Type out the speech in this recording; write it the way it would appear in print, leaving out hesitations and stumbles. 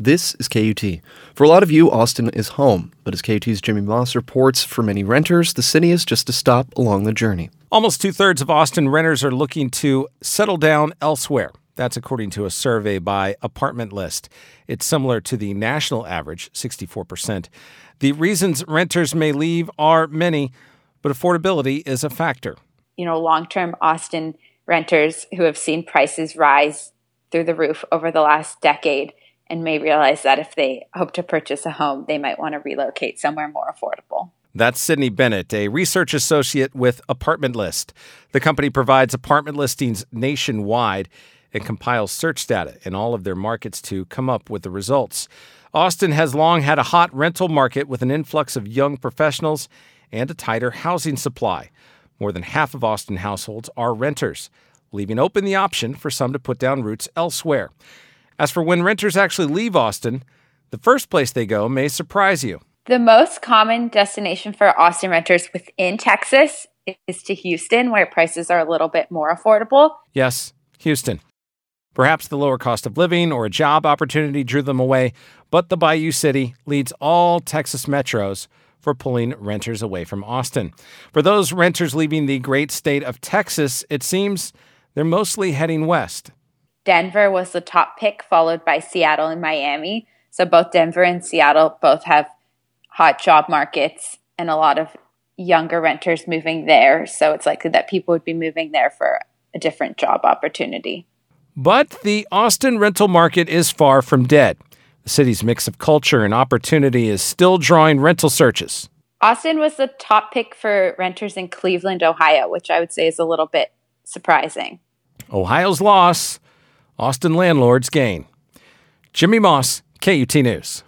This is KUT. For a lot of you, Austin is home. But as KUT's Jimmy Moss reports, for many renters, the city is just a stop along the journey. Almost two-thirds of Austin renters are looking to settle down elsewhere. That's according to a survey by Apartment List. It's similar to the national average, 64%. The reasons renters may leave are many, but affordability is a factor. Long-term Austin renters who have seen prices rise through the roof over the last decade and may realize that if they hope to purchase a home, they might want to relocate somewhere more affordable. That's Sydney Bennett, a research associate with Apartment List. The company provides apartment listings nationwide and compiles search data in all of their markets to come up with the results. Austin has long had a hot rental market with an influx of young professionals and a tighter housing supply. More than half of Austin households are renters, leaving open the option for some to put down roots elsewhere. As for when renters actually leave Austin, the first place they go may surprise you. The most common destination for Austin renters within Texas is to Houston, where prices are a little bit more affordable. Yes, Houston. Perhaps the lower cost of living or a job opportunity drew them away, but the Bayou City leads all Texas metros for pulling renters away from Austin. For those renters leaving the great state of Texas, it seems they're mostly heading west. Denver was the top pick, followed by Seattle and Miami. So both Denver and Seattle both have hot job markets and a lot of younger renters moving there. So it's likely that people would be moving there for a different job opportunity. But the Austin rental market is far from dead. The city's mix of culture and opportunity is still drawing rental searches. Austin was the top pick for renters in Cleveland, Ohio, which I would say is a little bit surprising. Ohio's loss, Austin landlords gain. Jimmy Moss, KUT News.